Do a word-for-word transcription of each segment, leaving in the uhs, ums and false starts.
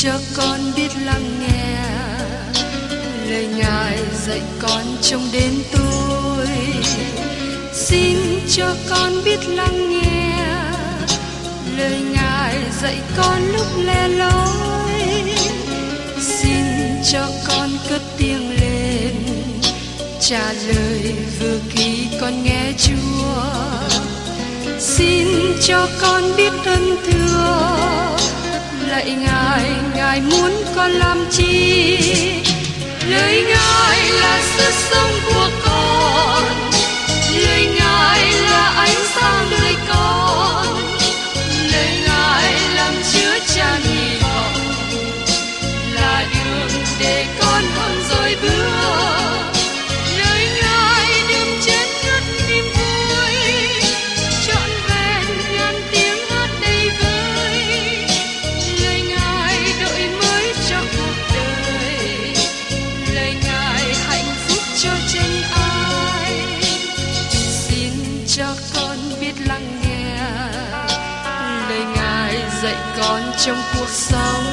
cho con biết lắng nghe lời Ngài dạy con trong đêm tối. Xin cho con biết lắng nghe lời Ngài dạy con lúc lẻ loi. Xin cho con cất tiếng lên trả lời vừa khi con nghe Chúa. Xin cho con biết ơn thưa lạy Ngài, Ngài muốn con làm chi? Lời Ngài là sức sống của con, lời Ngài là ánh sáng đời con, lời Ngài làm chứa chan hy vọng, là đường để con hơn rồi bước. Lời Ngài đêm chết ngất niềm vui, trọn vẹn ngàn tiếng hát đầy vơi. Lời Ngài đổi mới cho cuộc đời, lời Ngài hạnh phúc cho chân ai. Xin cho con biết lắng nghe lời Ngài dạy con trong cuộc sống.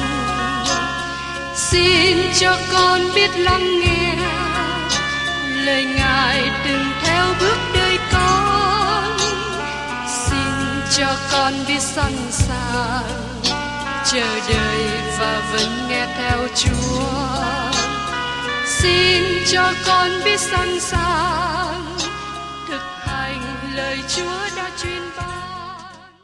Xin cho con biết lắng nghe lời Ngài từng theo bước đời con. Xin cho con biết sẵn sàng chờ đợi và vẫn nghe theo Chúa. Xin cho con biết sẵn sàng thực hành lời Chúa đã truyền ban.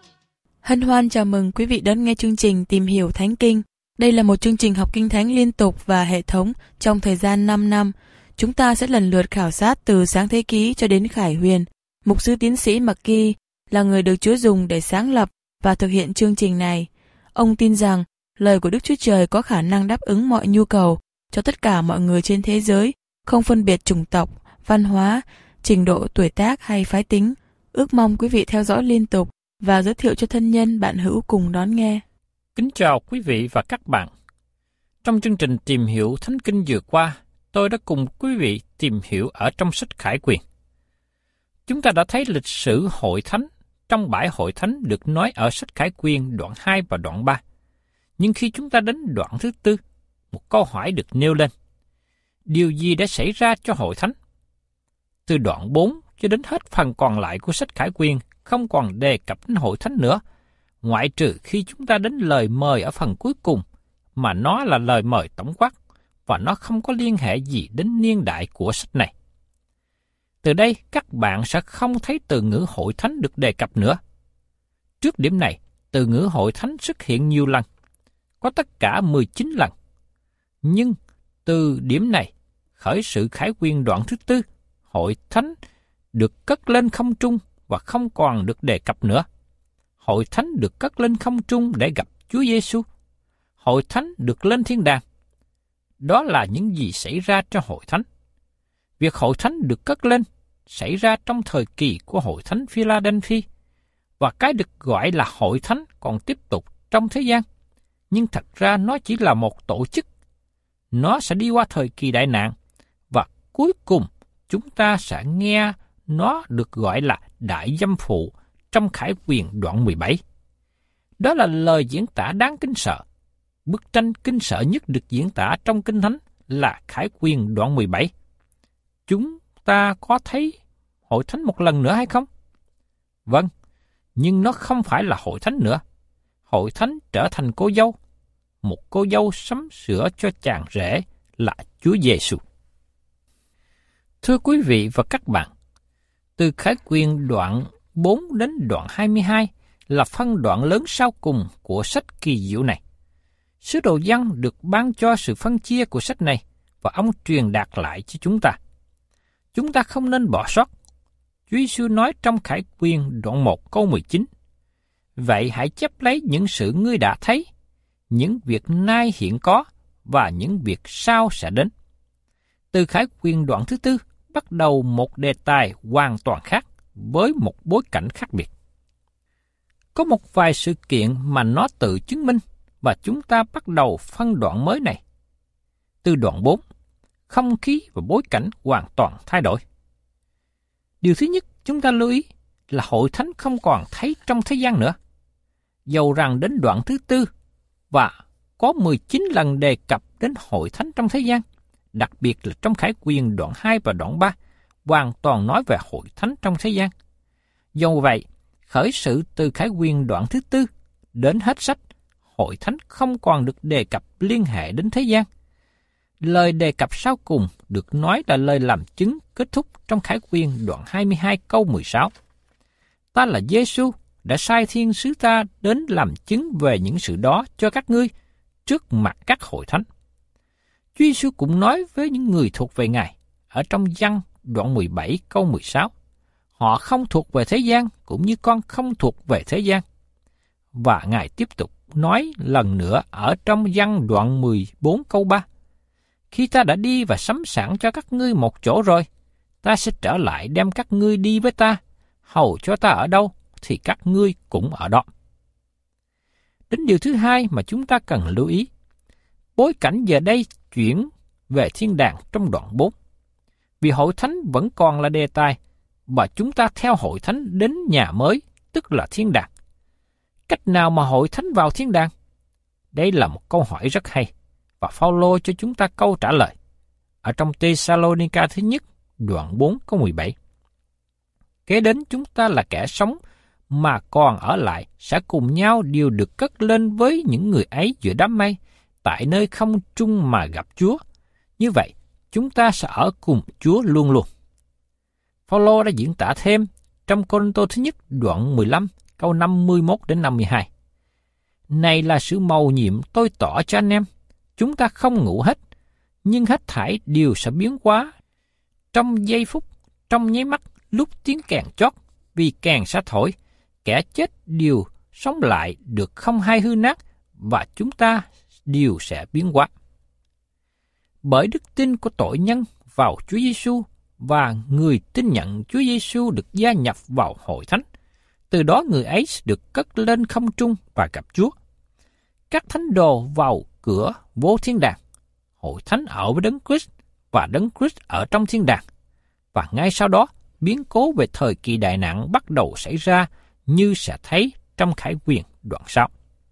Hân hoan chào mừng quý vị đón nghe chương trình Tìm hiểu Thánh Kinh. Đây là một chương trình học Kinh Thánh liên tục và hệ thống trong thời gian năm năm. Chúng ta sẽ lần lượt khảo sát từ Sáng Thế Ký cho đến Khải Huyền. Mục sư tiến sĩ McGee là người được Chúa dùng để sáng lập và thực hiện chương trình này. Ông tin rằng lời của Đức Chúa Trời có khả năng đáp ứng mọi nhu cầu cho tất cả mọi người trên thế giới, không phân biệt chủng tộc, văn hóa, trình độ tuổi tác hay phái tính. Ước mong quý vị theo dõi liên tục và giới thiệu cho thân nhân bạn hữu cùng đón nghe. Kính chào quý vị và các bạn. Trong chương trình Tìm hiểu Thánh Kinh vừa qua, tôi đã cùng quý vị tìm hiểu ở trong sách Khải Quyền. Chúng ta đã thấy lịch sử hội thánh trong bãi hội thánh được nói ở sách Khải Quyền đoạn hai và đoạn ba. Nhưng khi chúng ta đến đoạn thứ tư, một câu hỏi được nêu lên. Điều gì đã xảy ra cho hội thánh? Từ đoạn bốn cho đến hết phần còn lại của sách Khải Quyền không còn đề cập đến hội thánh nữa, ngoại trừ khi chúng ta đến lời mời ở phần cuối cùng, mà nó là lời mời tổng quát, và nó không có liên hệ gì đến niên đại của sách này. Từ đây, các bạn sẽ không thấy từ ngữ hội thánh được đề cập nữa. Trước điểm này, từ ngữ hội thánh xuất hiện nhiều lần, có tất cả mười chín lần. Nhưng từ điểm này, khởi sự Khải Quyền đoạn thứ tư, hội thánh được cất lên không trung và không còn được đề cập nữa. Hội thánh được cất lên không trung để gặp Chúa Giêsu. Hội thánh được lên thiên đàng. Đó là những gì xảy ra cho hội thánh. Việc hội thánh được cất lên xảy ra trong thời kỳ của hội thánh Philadelphia, và cái được gọi là hội thánh còn tiếp tục trong thế gian. Nhưng thật ra nó chỉ là một tổ chức. Nó sẽ đi qua thời kỳ đại nạn, và cuối cùng chúng ta sẽ nghe nó được gọi là Đại Dâm Phụ trong Khải Quyền đoạn mười bảy. Đó là lời diễn tả đáng kinh sợ. Bức tranh kinh sợ nhất được diễn tả trong Kinh Thánh là Khải Quyền đoạn mười bảy. Chúng ta có thấy hội thánh một lần nữa hay không? Vâng, nhưng nó không phải là hội thánh nữa. Hội thánh trở thành cô dâu, một cô dâu sắm sửa cho chàng rể là Chúa Giêsu. Thưa quý vị và các bạn, từ Khải Quyền đoạn bốn đến đoạn hai mươi hai là phân đoạn lớn sau cùng của sách kỳ diệu này. Sứ đồ Giăng được ban cho sự phân chia của sách này và ông truyền đạt lại cho chúng ta. Chúng ta không nên bỏ sót. Chúa Giêsu nói trong Khải Quyền đoạn một câu mười chín: Vậy hãy chấp lấy những sự ngươi đã thấy, những việc nay hiện có và những việc sau sẽ đến. Từ Khải Quyền đoạn thứ tư bắt đầu một đề tài hoàn toàn khác với một bối cảnh khác biệt. Có một vài sự kiện mà nó tự chứng minh và chúng ta bắt đầu phân đoạn mới này. Từ đoạn bốn, không khí và bối cảnh hoàn toàn thay đổi. Điều thứ nhất chúng ta lưu ý là hội thánh không còn thấy trong thế gian nữa. Dầu rằng đến đoạn thứ tư và có mười chín lần đề cập đến hội thánh trong thế gian, đặc biệt là trong Khải Quyền đoạn hai và đoạn ba, hoàn toàn nói về hội thánh trong thế gian. Do vậy, khởi sự từ Khải Quyền đoạn thứ tư đến hết sách, hội thánh không còn được đề cập liên hệ đến thế gian. Lời đề cập sau cùng được nói là lời làm chứng kết thúc trong Khải Quyền đoạn hai mươi hai câu mười sáu. Ta là Giê-xu đã sai thiên sứ ta đến làm chứng về những sự đó cho các ngươi trước mặt các hội thánh. Chúa Giê-xu cũng nói với những người thuộc về Ngài ở trong Giăng đoạn mười bảy câu mười sáu. Họ không thuộc về thế gian cũng như con không thuộc về thế gian. Và Ngài tiếp tục nói lần nữa ở trong Giăng đoạn mười bốn câu ba. Khi ta đã đi và sắm sẵn cho các ngươi một chỗ rồi, ta sẽ trở lại đem các ngươi đi với ta, hầu cho ta ở đâu thì các ngươi cũng ở đó. Đến điều thứ hai mà chúng ta cần lưu ý, bối cảnh giờ đây chuyển về thiên đàng trong đoạn bốn. Vì hội thánh vẫn còn là đề tài, và chúng ta theo hội thánh đến nhà mới, tức là thiên đàng. Cách nào mà hội thánh vào thiên đàng? Đây là một câu hỏi rất hay, và Phao-lô cho chúng ta câu trả lời ở trong Tê-sa-lô-ni-ca thứ nhất, đoạn bốn câu mười bảy. Kế đến chúng ta là kẻ sống mà còn ở lại sẽ cùng nhau đều được cất lên với những người ấy giữa đám mây, tại nơi không trung mà gặp Chúa. Như vậy, chúng ta sẽ ở cùng Chúa luôn luôn. Phao-lô đã diễn tả thêm trong Cô-rinh-tô thứ nhất đoạn mười lăm câu năm mươi mốt đến năm mươi hai. Này là sự mầu nhiệm tôi tỏ cho anh em, chúng ta không ngủ hết, nhưng hết thảy đều sẽ biến hóa trong giây phút, trong nháy mắt, lúc tiếng kèn chót, vì kèn sẽ thổi, kẻ chết đều sống lại được không hay hư nát, và chúng ta đều sẽ biến hóa. Bởi đức tin của tội nhân vào Chúa Giêsu và người tin nhận Chúa Giêsu được gia nhập vào hội thánh, từ đó người ấy được cất lên không trung và gặp Chúa. Các thánh đồ vào cửa vô thiên đàng, hội thánh ở với Đấng Christ và Đấng Christ ở trong thiên đàng, và ngay sau đó biến cố về thời kỳ đại nạn bắt đầu xảy ra như sẽ thấy trong Khải Quyền đoạn sau.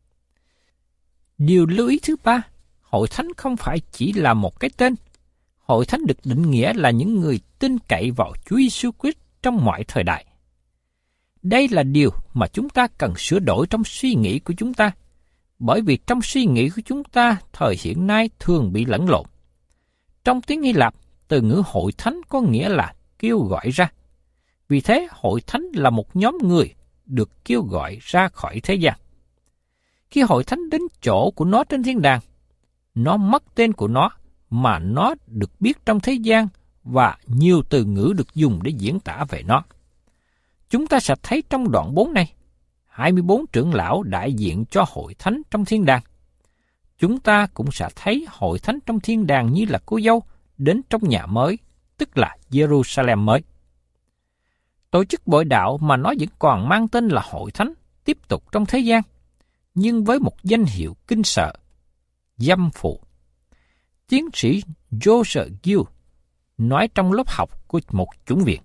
Điều lưu ý thứ ba, hội thánh không phải chỉ là một cái tên. Hội thánh được định nghĩa là những người tin cậy vào Chúa Giêsu Christ trong mọi thời đại. Đây là điều mà chúng ta cần sửa đổi trong suy nghĩ của chúng ta, bởi vì trong suy nghĩ của chúng ta thời hiện nay thường bị lẫn lộn. Trong tiếng Hy Lạp, từ ngữ hội thánh có nghĩa là kêu gọi ra. Vì thế, hội thánh là một nhóm người được kêu gọi ra khỏi thế gian. Khi hội thánh đến chỗ của nó trên thiên đàng, nó mất tên của nó mà nó được biết trong thế gian, và nhiều từ ngữ được dùng để diễn tả về nó. Chúng ta sẽ thấy trong đoạn bốn này, hai mươi bốn trưởng lão đại diện cho hội thánh trong thiên đàng. Chúng ta cũng sẽ thấy hội thánh trong thiên đàng như là cô dâu đến trong nhà mới, tức là Jerusalem mới. Tổ chức bội đạo mà nó vẫn còn mang tên là hội thánh tiếp tục trong thế gian, nhưng với một danh hiệu kinh sợ, dâm phụ. Tiến sĩ Joseph Gill nói trong lớp học của một chủng viện,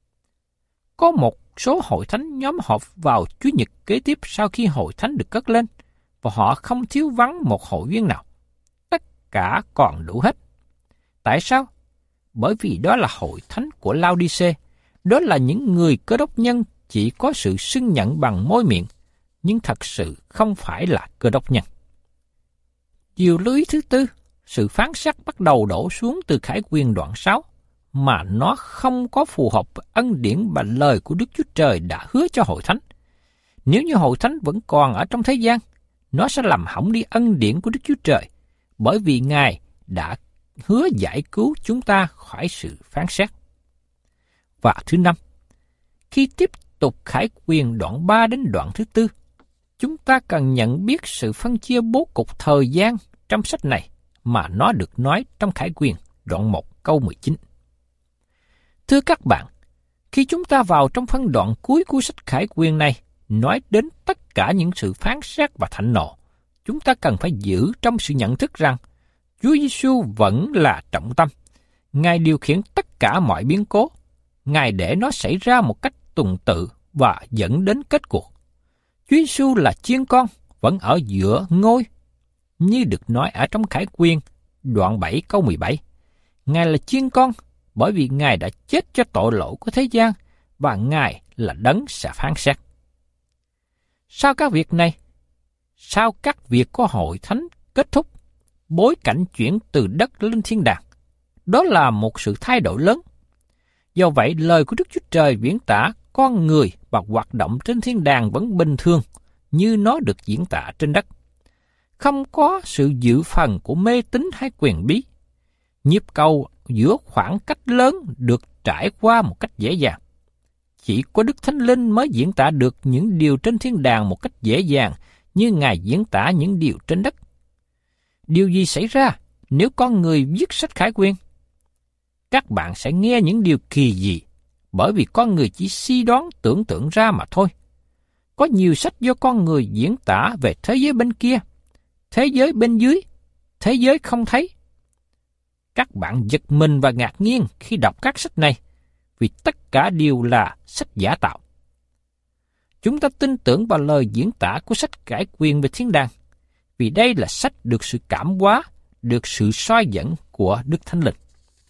có một số hội thánh nhóm họp vào Chủ nhật kế tiếp sau khi hội thánh được cất lên, và họ không thiếu vắng một hội viên nào. Tất cả còn đủ hết. Tại sao? Bởi vì đó là hội thánh của Lao-đi-xê. Đó là những người Cơ Đốc nhân chỉ có sự xưng nhận bằng môi miệng, nhưng thật sự không phải là Cơ Đốc nhân. Điều lưu ý thứ tư, sự phán xét bắt đầu đổ xuống từ Khải Quyền đoạn sáu, mà nó không có phù hợp với ân điển và lời của Đức Chúa Trời đã hứa cho hội thánh. Nếu như hội thánh vẫn còn ở trong thế gian, nó sẽ làm hỏng đi ân điển của Đức Chúa Trời, bởi vì Ngài đã hứa giải cứu chúng ta khỏi sự phán xét. Và thứ năm, khi tiếp tục Khải Quyền đoạn ba đến đoạn thứ tư, chúng ta cần nhận biết sự phân chia bố cục thời gian trong sách này mà nó được nói trong Khải Quyền đoạn một câu mười chín. Thưa các bạn, khi chúng ta vào trong phân đoạn cuối của sách Khải Quyền này, nói đến tất cả những sự phán xét và thạnh nộ, chúng ta cần phải giữ trong sự nhận thức rằng Chúa Giêsu vẫn là trọng tâm. Ngài điều khiển tất cả mọi biến cố. Ngài để nó xảy ra một cách tuần tự và dẫn đến kết cuộc. Chúa Giêsu là chiên con, vẫn ở giữa ngôi, như được nói ở trong Khải Quyên, đoạn bảy câu mười bảy. Ngài là chiên con, bởi vì Ngài đã chết cho tội lỗi của thế gian, và Ngài là đấng sẽ phán xét. Sau các việc này, sau các việc của hội thánh kết thúc, bối cảnh chuyển từ đất lên thiên đàng, đó là một sự thay đổi lớn. Do vậy, lời của Đức Chúa Trời diễn tả con người và hoạt động trên thiên đàng vẫn bình thường như nó được diễn tả trên đất. Không có sự dự phần của mê tín hay quyền bí. Nhịp cầu giữa khoảng cách lớn được trải qua một cách dễ dàng. Chỉ có Đức Thánh Linh mới diễn tả được những điều trên thiên đàng một cách dễ dàng như Ngài diễn tả những điều trên đất. Điều gì xảy ra nếu con người viết sách Khải Quyên? Các bạn sẽ nghe những điều kỳ dị, bởi vì con người chỉ suy đoán tưởng tượng ra mà thôi. Có nhiều sách do con người diễn tả về thế giới bên kia, thế giới bên dưới, thế giới không thấy. Các bạn giật mình và ngạc nhiên khi đọc các sách này, vì tất cả đều là sách giả tạo. Chúng ta tin tưởng vào lời diễn tả của sách Khải Quyên về thiên đàng, vì đây là sách được sự cảm hóa, được sự soi dẫn của Đức Thánh Linh.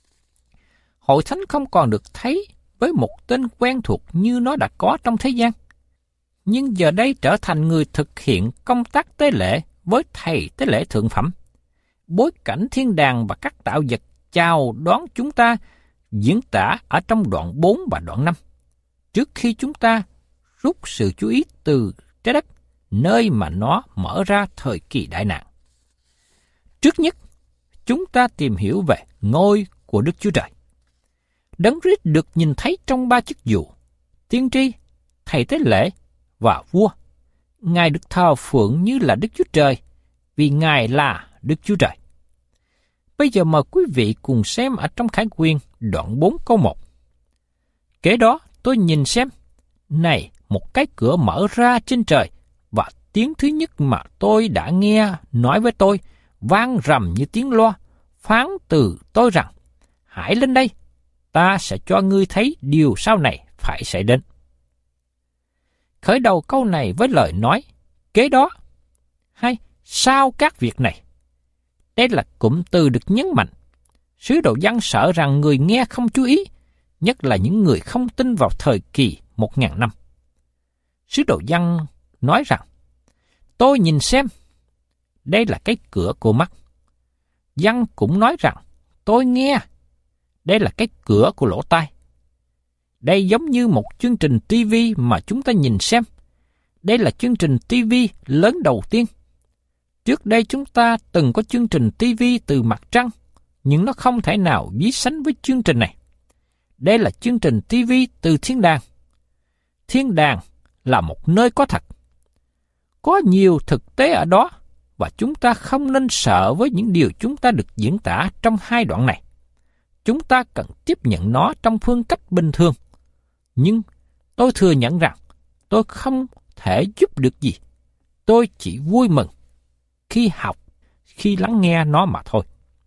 Hội thánh không còn được thấy với một tên quen thuộc như nó đã có trong thế gian, nhưng giờ đây trở thành người thực hiện công tác tế lễ với thầy tế lễ thượng phẩm. Bối cảnh thiên đàng và các tạo vật chào đón chúng ta diễn tả ở trong đoạn bốn và đoạn năm, trước khi chúng ta rút sự chú ý từ trái đất, nơi mà nó mở ra thời kỳ đại nạn. Trước nhất, chúng ta tìm hiểu về ngôi của Đức Chúa Trời. Đấng Christ được nhìn thấy trong ba chức vụ: tiên tri, thầy tế lễ và vua. Ngài được thờ phượng như là Đức Chúa Trời, vì Ngài là Đức Chúa Trời. Bây giờ mời quý vị cùng xem ở trong Khải Quyên đoạn bốn câu một. Kế đó tôi nhìn xem, này một cái cửa mở ra trên trời, và tiếng thứ nhất mà tôi đã nghe nói với tôi vang rầm như tiếng loa, phán từ tôi rằng: hãy lên đây, ta sẽ cho ngươi thấy điều sau này phải xảy đến. Khởi đầu câu này với lời nói kế đó, hay sau các việc này. Đây là cụm từ được nhấn mạnh. Sứ đồ Giăng sợ rằng người nghe không chú ý, nhất là những người không tin vào thời kỳ một ngàn năm. Sứ đồ Giăng nói rằng: tôi nhìn xem, đây là cái cửa của mắt. Giăng cũng nói rằng: tôi nghe, đây là cái cửa của lỗ tai. Đây giống như một chương trình ti vi mà chúng ta nhìn xem. Đây là chương trình ti vi lớn đầu tiên. Trước đây chúng ta từng có chương trình ti vi từ mặt trăng, nhưng nó không thể nào ví sánh với chương trình này. Đây là chương trình ti vi từ thiên đàng. Thiên đàng là một nơi có thật. Có nhiều thực tế ở đó, và chúng ta không nên sợ với những điều chúng ta được diễn tả trong hai đoạn này. Chúng ta cần tiếp nhận nó trong phương cách bình thường. Nhưng tôi thừa nhận rằng tôi không thể giúp được gì. Tôi chỉ vui mừng khi học, khi lắng nghe nó mà thôi.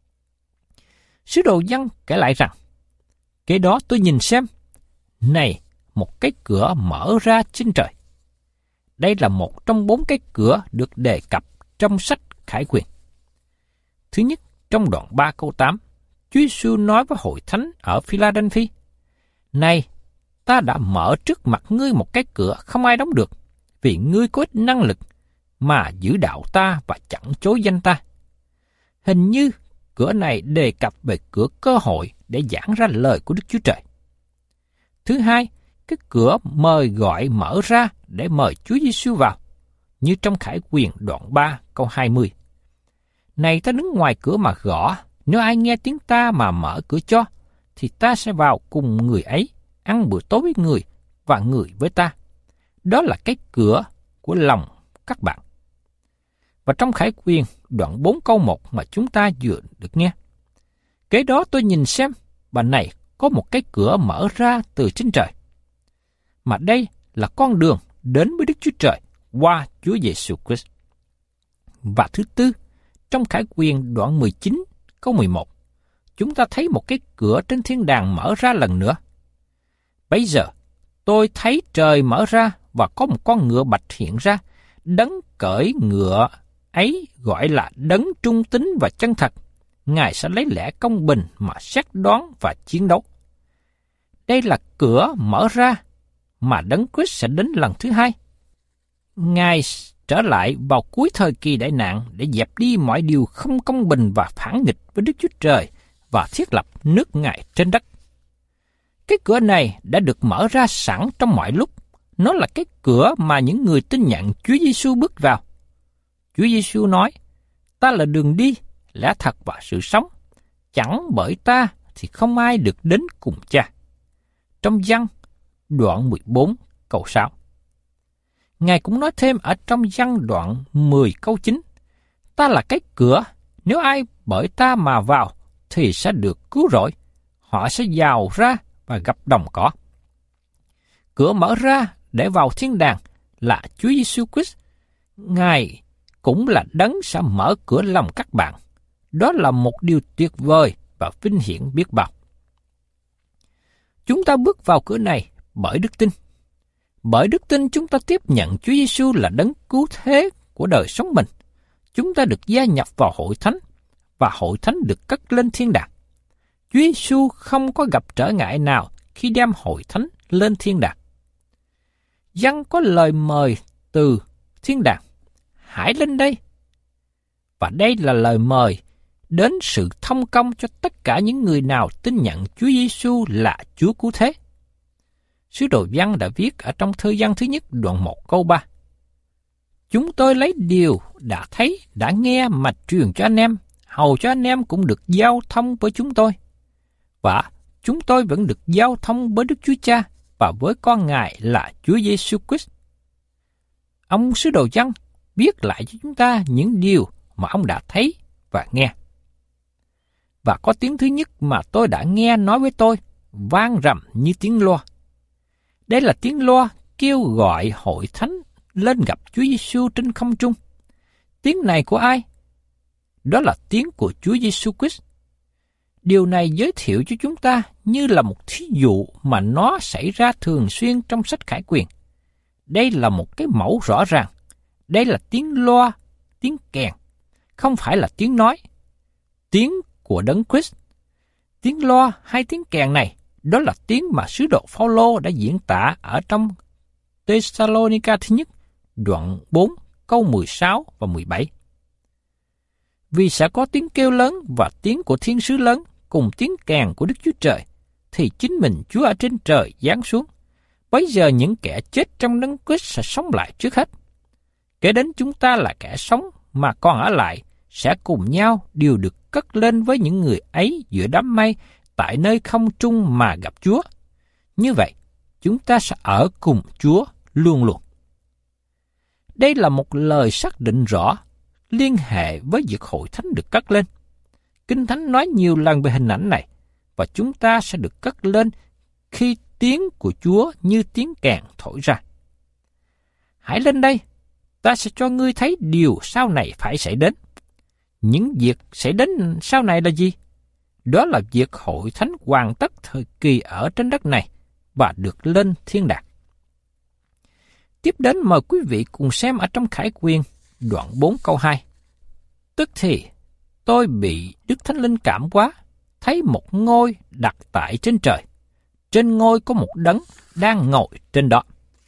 Sứ đồ Giăng kể lại rằng: kế đó tôi nhìn xem, này một cái cửa mở ra trên trời. Đây là một trong bốn cái cửa được đề cập trong sách Khải Quyên. Thứ nhất, trong đoạn ba câu tám, Chúa Giêsu nói với hội thánh ở Philadelphia: này, ta đã mở trước mặt ngươi một cái cửa không ai đóng được, vì ngươi có ít năng lực mà giữ đạo ta và chẳng chối danh ta. Hình như cửa này đề cập về cửa cơ hội để giảng ra lời của Đức Chúa Trời. Thứ hai, cái cửa mời gọi mở ra để mời Chúa Giêsu vào, như trong Khải Quyên đoạn ba câu hai mươi. Này, ta đứng ngoài cửa mà gõ, nếu ai nghe tiếng ta mà mở cửa cho, thì ta sẽ vào cùng người ấy, ăn bữa tối với người và người với ta. Đó là cái cửa của lòng các bạn. Và trong Khải Quyên đoạn bốn câu một mà chúng ta vừa được nghe. Kế đó tôi nhìn xem, và này có một cái cửa mở ra từ trên trời. Mà đây là con đường đến với Đức Chúa Trời qua Chúa Giêsu Christ. Và thứ tư, trong Khải Quyên đoạn mười chín câu mười một, chúng ta thấy một cái cửa trên thiên đàng mở ra lần nữa. Bây giờ, tôi thấy trời mở ra và có một con ngựa bạch hiện ra, đấng cởi ngựa ấy gọi là đấng trung tín và chân thật, Ngài sẽ lấy lẽ công bình mà xét đoán và chiến đấu. Đây là cửa mở ra mà Đấng Christ sẽ đến lần thứ hai. Ngài trở lại vào cuối thời kỳ đại nạn để dẹp đi mọi điều không công bình và phản nghịch với Đức Chúa Trời và thiết lập nước Ngài trên đất. Cái cửa này đã được mở ra sẵn trong mọi lúc. Nó là cái cửa mà những người tin nhận Chúa Giêsu bước vào. Chúa Giêsu nói, ta là đường đi, lẽ thật và sự sống. Chẳng bởi ta thì không ai được đến cùng Cha. Trong Giăng đoạn mười bốn câu sáu. Ngài cũng nói thêm ở trong Giăng đoạn mười câu chín, ta là cái cửa, nếu ai bởi ta mà vào thì sẽ được cứu rỗi. Họ sẽ vào ra và gặp đồng cỏ. Cửa mở ra để vào thiên đàng là Chúa Giêsu Christ. Ngài cũng là đấng sẽ mở cửa lòng các bạn. Đó là một điều tuyệt vời và vinh hiển biết bao. Chúng ta bước vào cửa này bởi đức tin. Bởi đức tin chúng ta tiếp nhận Chúa Giêsu là đấng cứu thế của đời sống mình. Chúng ta được gia nhập vào hội thánh và hội thánh được cất lên thiên đàng. Chúa Giêsu không có gặp trở ngại nào khi đem hội thánh lên thiên đàng. Giăng có lời mời từ thiên đàng, hãy lên đây. Và đây là lời mời đến sự thông công cho tất cả những người nào tin nhận Chúa Giêsu là Chúa cứu thế. Sứ đồ Giăng đã viết ở trong thư Giăng thứ nhất đoạn một câu ba. Chúng tôi lấy điều đã thấy, đã nghe mà truyền cho anh em, hầu cho anh em cũng được giao thông với chúng tôi. Và chúng tôi vẫn được giao thông với Đức Chúa Cha và với con Ngài là Chúa Giêsu Christ. Ông sứ đồ Giăng viết lại cho chúng ta những điều mà ông đã thấy và nghe. Và có tiếng thứ nhất mà tôi đã nghe nói với tôi, vang rầm như tiếng loa. Đây là tiếng loa kêu gọi hội thánh lên gặp Chúa Giêsu trên không trung. Tiếng này của ai? Đó là tiếng của Chúa Giêsu Christ. Điều này giới thiệu cho chúng ta như là một thí dụ mà nó xảy ra thường xuyên trong sách Khải Quyền. Đây là một cái mẫu rõ ràng. Đây là tiếng loa, tiếng kèn, không phải là tiếng nói. Tiếng của Đấng Christ. Tiếng loa hay tiếng kèn này, đó là tiếng mà sứ đồ Phao-lô đã diễn tả ở trong Tê-sa-lô-ni-ca thứ nhất, đoạn bốn, câu mười sáu và mười bảy. Vì sẽ có tiếng kêu lớn và tiếng của thiên sứ lớn cùng tiếng kèn của Đức Chúa Trời, thì chính mình Chúa ở trên trời giáng xuống. Bấy giờ những kẻ chết trong Đấng Christ sẽ sống lại trước hết. Kể đến chúng ta là kẻ sống mà còn ở lại, sẽ cùng nhau đều được cất lên với những người ấy giữa đám mây tại nơi không trung mà gặp Chúa. Như vậy, chúng ta sẽ ở cùng Chúa luôn luôn. Đây là một lời xác định rõ liên hệ với việc hội thánh được cất lên. Kinh Thánh nói nhiều lần về hình ảnh này, và chúng ta sẽ được cất lên khi tiếng của Chúa như tiếng kèn thổi ra. Hãy lên đây, ta sẽ cho ngươi thấy điều sau này phải xảy đến. Những việc xảy đến sau này là gì? Đó là việc hội thánh hoàn tất thời kỳ ở trên đất này và được lên thiên đàng. Tiếp đến mời quý vị cùng xem ở trong Khải Quyền đoạn bốn câu hai. Tức thì tôi bị Đức Thánh Linh cảm hóa, thấy một ngôi đặt tại trên trời. Trên ngôi có một đấng đang ngồi trên đó.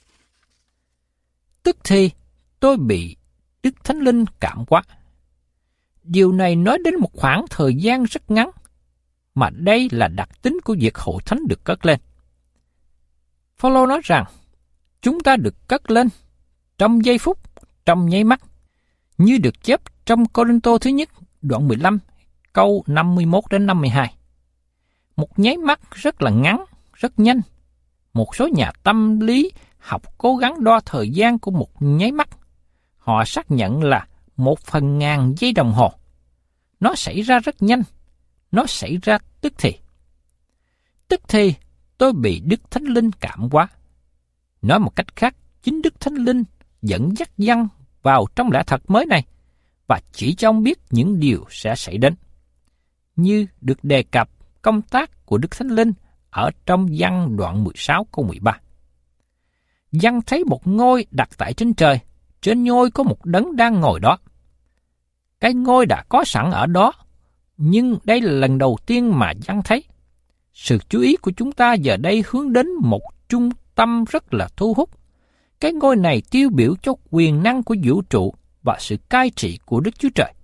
Tức thì tôi bị Đức Thánh Linh cảm hóa. Điều này nói đến một khoảng thời gian rất ngắn, mà đây là đặc tính của việc hội thánh được cất lên. Phao-lô nói rằng, chúng ta được cất lên trong giây phút, trong nháy mắt, như được chép trong Cô-rinh-tô thứ nhất, đoạn mười lăm, câu năm mươi mốt đến năm mươi hai. Một nháy mắt rất là ngắn, rất nhanh. Một số nhà tâm lý học cố gắng đo thời gian của một nháy mắt. Họ xác nhận là một phần ngàn giây đồng hồ. Nó xảy ra rất nhanh. Nó xảy ra tức thì. Tức thì tôi bị Đức Thánh Linh cảm hóa. Nói một cách khác, chính Đức Thánh Linh dẫn dắt Giăng vào trong lẽ thật mới này và chỉ cho ông biết những điều sẽ xảy đến. Như được đề cập công tác của Đức Thánh Linh ở trong Giăng đoạn mười sáu câu mười ba. Giăng thấy một ngôi đặt tại trên trời, trên ngôi có một đấng đang ngồi đó. Cái ngôi đã có sẵn ở đó, nhưng đây là lần đầu tiên mà Giăng thấy. Sự chú ý của chúng ta giờ đây hướng đến một trung tâm rất là thu hút. Cái ngôi này tiêu biểu cho quyền năng của vũ trụ và sự cai trị của Đức Chúa Trời.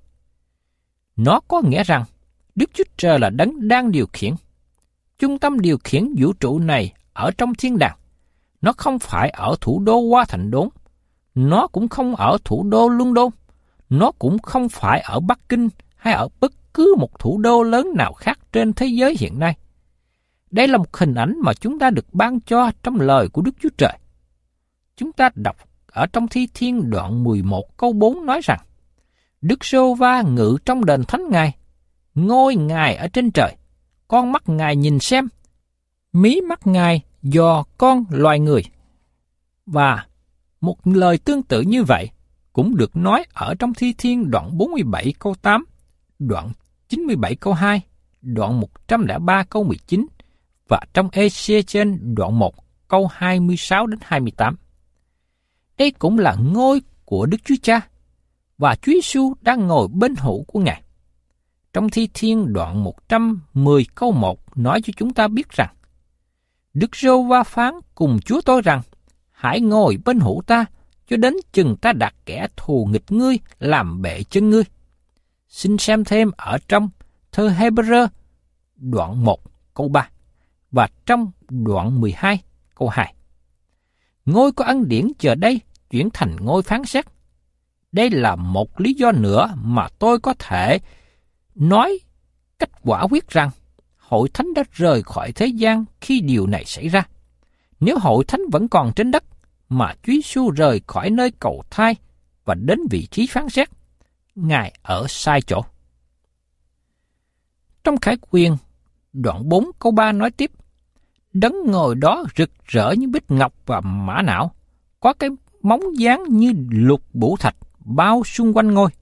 Nó có nghĩa rằng Đức Chúa Trời là đấng đang điều khiển. Trung tâm điều khiển vũ trụ này ở trong thiên đàng. Nó không phải ở thủ đô Hoa Thành Đốn. Nó cũng không ở thủ đô Luân Đôn. Nó cũng không phải ở Bắc Kinh hay ở bất cứ một thủ đô lớn nào khác trên thế giới hiện nay. Đây là một hình ảnh mà chúng ta được ban cho trong lời của Đức Chúa Trời. Chúng ta đọc ở trong Thi Thiên đoạn mười một câu bốn nói rằng, Đức Giê-hô-va ngự trong đền thánh Ngài, ngôi Ngài ở trên trời, con mắt Ngài nhìn xem, mí mắt Ngài dò con loài người. Và một lời tương tự như vậy cũng được nói ở trong Thi Thiên đoạn bốn mươi bảy câu tám, đoạn chín mươi bảy câu hai, đoạn một trăm lẻ ba câu mười chín và trong Ê-xê-trên đoạn một câu hai mươi sáu đến hai mươi tám. Đây cũng là ngôi của Đức Chúa Cha, và Chúa Giêsu đang ngồi bên hữu của Ngài. Trong Thi Thiên đoạn một trăm mười câu một nói cho chúng ta biết rằng, Đức Giê-hô-va phán cùng Chúa tôi rằng, hãy ngồi bên hữu ta, cho đến chừng ta đặt kẻ thù nghịch ngươi làm bệ chân ngươi. Xin xem thêm ở trong thơ Hê-bơ-rơ đoạn một câu ba và trong đoạn mười hai câu hai. Ngôi có ân điển giờ đây chuyển thành ngôi phán xét. Đây là một lý do nữa mà tôi có thể nói cách quả quyết rằng hội thánh đã rời khỏi thế gian khi điều này xảy ra. Nếu hội thánh vẫn còn trên đất mà Chúa Giêsu rời khỏi nơi cầu thai và đến vị trí phán xét, Ngài ở sai chỗ. Trong Khải Quyền, đoạn bốn câu ba nói tiếp, đấng ngồi đó rực rỡ như bích ngọc và mã não, có cái móng dáng như lục bửu thạch bao xung quanh ngôi.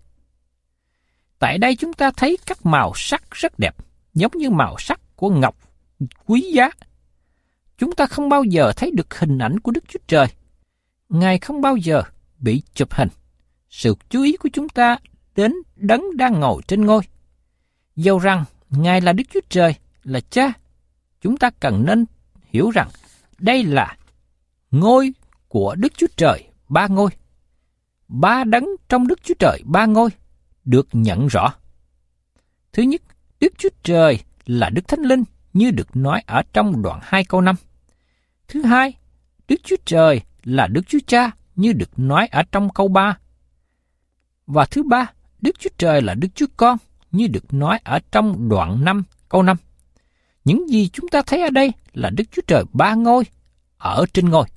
Tại đây chúng ta thấy các màu sắc rất đẹp, giống như màu sắc của ngọc quý giá. Chúng ta không bao giờ thấy được hình ảnh của Đức Chúa Trời. Ngài không bao giờ bị chụp hình. Sự chú ý của chúng ta đến đấng đang ngồi trên ngôi. Dầu rằng Ngài là Đức Chúa Trời, là Cha, chúng ta cần nên hiểu rằng đây là ngôi của Đức Chúa Trời ba ngôi. Ba đấng trong Đức Chúa Trời ba ngôi được nhận rõ. Thứ nhất, Đức Chúa Trời là Đức Thánh Linh như được nói ở trong đoạn hai câu năm. Thứ hai, Đức Chúa Trời là Đức Chúa Cha như được nói ở trong câu ba. Và thứ ba, Đức Chúa Trời là Đức Chúa Con như được nói ở trong đoạn năm câu năm. Những gì chúng ta thấy ở đây là Đức Chúa Trời ba ngôi ở trên ngôi.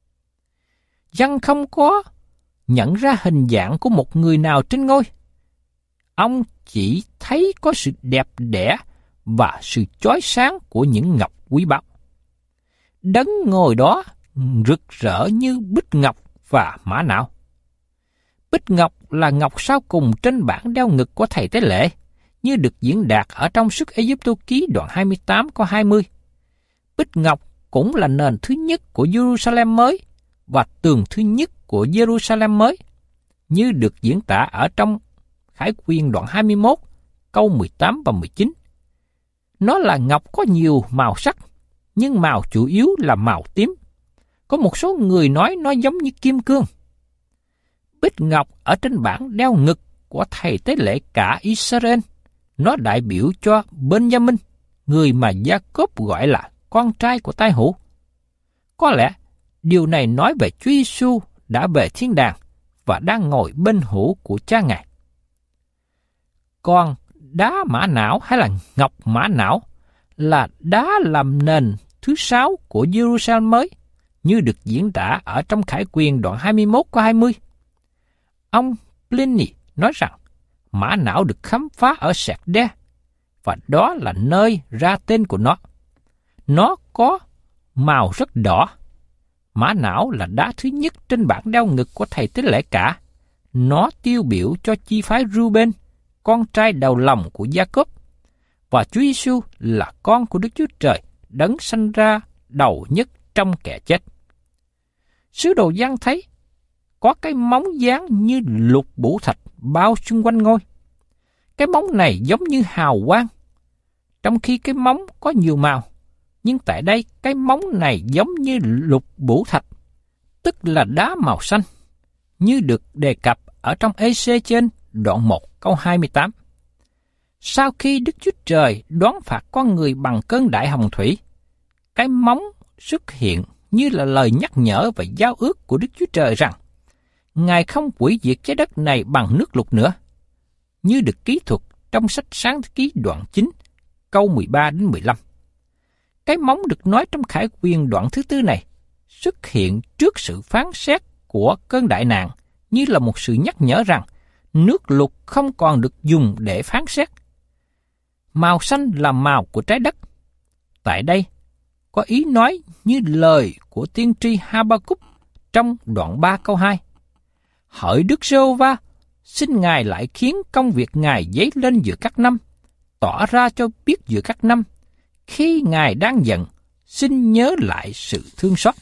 Giăng không có nhận ra hình dạng của một người nào trên ngôi. Ông chỉ thấy có sự đẹp đẽ và sự chói sáng của những ngọc quý báu. Đấng ngồi đó rực rỡ như bích ngọc và mã não. Bích ngọc là ngọc sau cùng trên bảng đeo ngực của thầy tế lễ, như được diễn đạt ở trong Xuất Ê-díp-tô ký đoạn hai mươi tám câu hai mươi. Bích ngọc cũng là nền thứ nhất của Jerusalem mới và tường thứ nhất của Jerusalem mới, như được diễn tả ở trong Khải Quyền đoạn hai mươi mốt câu mười tám và mười chín. Nó là ngọc có nhiều màu sắc, nhưng màu chủ yếu là màu tím. Có một số người nói nó giống như kim cương. Bích ngọc ở trên bảng đeo ngực của thầy tế lễ cả Israel, nó đại biểu cho Ben-gia-minh, người mà Gia-cốp gọi là con trai của tai hữu. Có lẽ điều này nói về Chúa Giêsu đã về thiên đàng và đang ngồi bên hữu của Cha Ngài. Còn đá mã não hay là ngọc mã não là đá làm nền thứ sáu của Jerusalem mới, như được diễn tả ở trong Khải Quyền đoạn hai mươi mốt câu hai mươi. Ông Pliny nói rằng mã não được khám phá ở Sẹt-đe, và đó là nơi ra tên của nó. Nó có màu rất đỏ. Mã não là đá thứ nhất trên bảng đeo ngực của thầy tế lễ cả. Nó tiêu biểu cho chi phái Reuben, con trai đầu lòng của Gia-cốp, và Chúa Giêsu là con của Đức Chúa Trời, đấng sanh ra đầu nhất trong kẻ chết. Sứ đồ Giăng thấy có cái móng dáng như lục bửu thạch bao xung quanh ngôi. Cái móng này giống như hào quang, trong khi cái móng có nhiều màu. Nhưng tại đây, cái móng này giống như lục bửu thạch, tức là đá màu xanh, như được đề cập ở trong Ê-xê trên đoạn một câu hai mươi tám. Sau khi Đức Chúa Trời đoán phạt con người bằng cơn đại hồng thủy, cái móng xuất hiện như là lời nhắc nhở và giao ước của Đức Chúa Trời rằng Ngài không hủy diệt trái đất này bằng nước lụt nữa, như được ký thuật trong sách Sáng thế ký đoạn chín, câu mười ba đến mười lăm. Cái móng được nói trong Khải Huyền đoạn thứ tư này xuất hiện trước sự phán xét của cơn đại nạn như là một sự nhắc nhở rằng nước lụt không còn được dùng để phán xét. Màu xanh là màu của trái đất. Tại đây, có ý nói như lời của tiên tri Ha-ba-cúc trong đoạn ba câu hai. Hỡi Đức Giê-hô-va, xin Ngài lại khiến công việc Ngài dấy lên giữa các năm, tỏ ra cho biết giữa các năm. Khi Ngài đang giận, xin nhớ lại sự thương xót.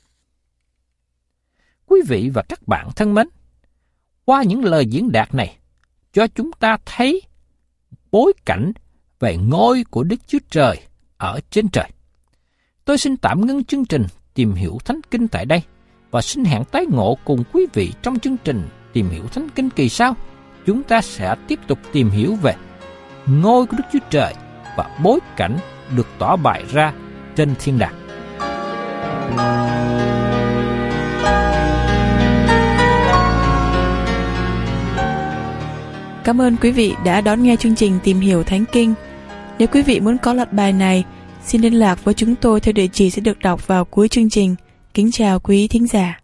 Quý vị và các bạn thân mến, qua những lời diễn đạt này, cho chúng ta thấy bối cảnh về ngôi của Đức Chúa Trời ở trên trời. Tôi xin tạm ngưng chương trình Tìm Hiểu Thánh Kinh tại đây, và xin hẹn tái ngộ cùng quý vị trong chương trình Tìm Hiểu Thánh Kinh kỳ sau. Chúng ta sẽ tiếp tục tìm hiểu về ngôi của Đức Chúa Trời và bối cảnh được tỏ bày ra trên thiên đàng. Cảm ơn quý vị đã đón nghe chương trình Tìm Hiểu Thánh Kinh. Nếu quý vị muốn có loạt bài này, xin liên lạc với chúng tôi theo địa chỉ sẽ được đọc vào cuối chương trình. Kính chào quý thính giả.